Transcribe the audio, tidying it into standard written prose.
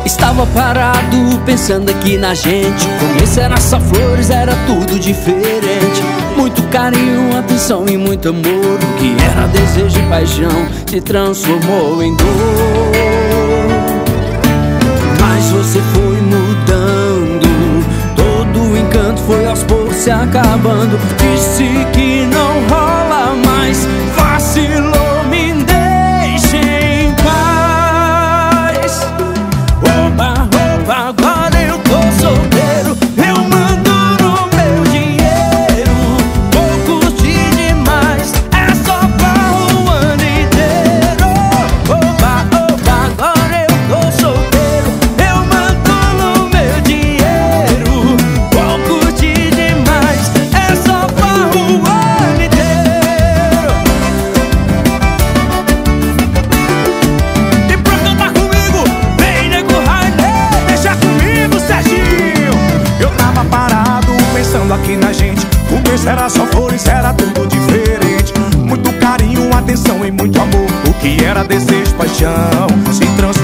Estava parado pensando aqui na gente. Começo era só flores, era tudo diferente. Muito carinho, atenção e muito amor. O que era desejo e paixão se transformou em dor. Mas você foi mudando, todo o encanto foi aos poucos se acabando. Disse que não rola mais, vacilou, me deixa em paz. Oba, oba, agora eu tô solteiro. Eu mando no meu dinheiro, poucos de demais, é só pra o ano inteiro. Oba, oba, agora eu tô solteiro. Eu mando no meu dinheiro, poucos de demais, é só pra o ano inteiro. E pra cantar comigo, vem nego Rainê, deixa comigo, Serginho. Eu tava parado pensando aqui na gente. Começo era só flores, era tudo diferente. Muito carinho, atenção e muito amor. O que era desejo, paixão se transformou